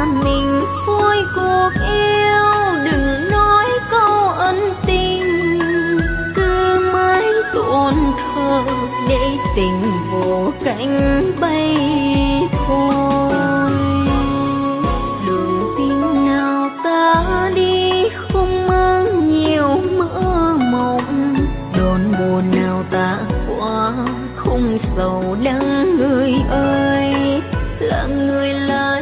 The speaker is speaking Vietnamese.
mình vui cuộc yêu, đừng nói câu ân tình, cứ mãi tuôn thơ để tình vô cánh bay thôi. Đường tình nào ta đi không mang nhiều mơ mộng, đón buồn nào ta qua không sầu đắng người ơi, là người lại